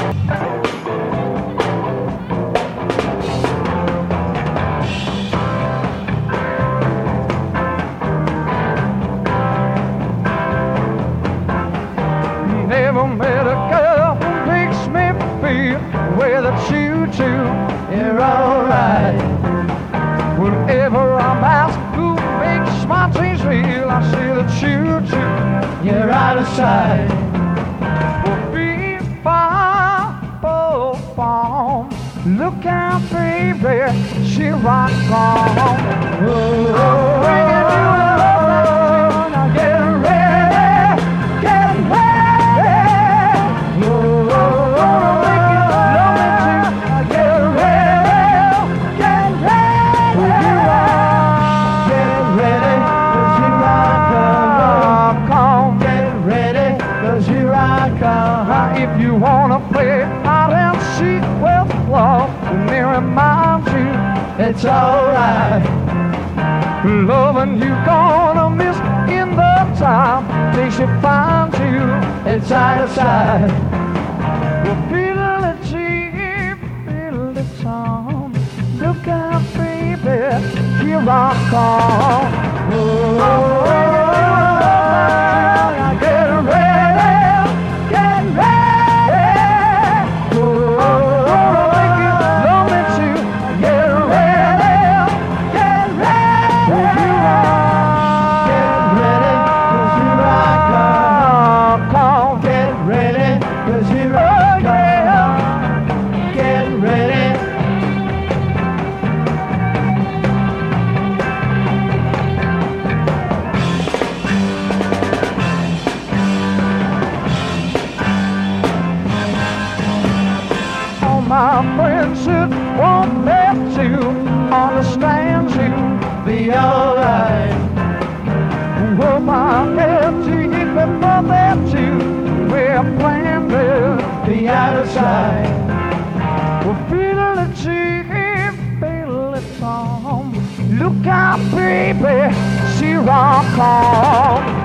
Never met a girl who makes me feel the way that you do. You're alright. Whenever I'm asked who makes my dreams real, I say that you do. You're out of sight. We'll be far, oh, far. Look out, baby, she rock on. Oh, bringing you love, now get ready, get ready. Oh, make you love me too, now get ready, get ready. Get ready, 'cause here I come. Get ready, 'cause here I come. If you wanna play hide and seek with love, let me remind you, it's alright. Loving you gonna miss in the time till she finds you, it's out of sight. Well, fiddle it cheap, fiddle it song. Look out, baby, here I come. Oh, get ready, get ready. Oh, make you love me too. Get ready, get ready. Get ready, 'cause here I come. Get ready, 'cause here I come. Get ready. All my friends should want me to understand you, be alright. Well, my head to you before that too. We're planned to be out of sight. Well, fiddle it cheap, fiddle it song. Look out, baby, she rock on.